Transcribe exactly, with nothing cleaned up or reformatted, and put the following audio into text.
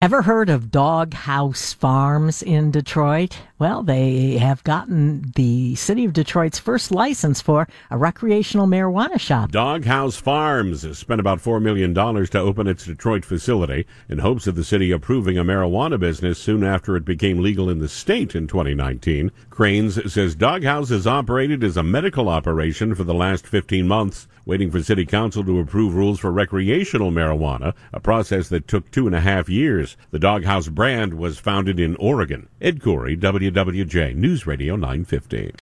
Ever heard of Doghouse Farms in Detroit? Well, they have gotten the city of Detroit's first license for a recreational marijuana shop. Doghouse Farms has spent about four million dollars to open its Detroit facility in hopes of the city approving a marijuana business soon after it became legal in the state in twenty nineteen. Cranes says Doghouse has operated as a medical operation for the last fifteen months, waiting for city council to approve rules for recreational marijuana, a process that took two and a half years. The Doghouse brand was founded in Oregon. Ed Corey, W W J News Radio nine fifty.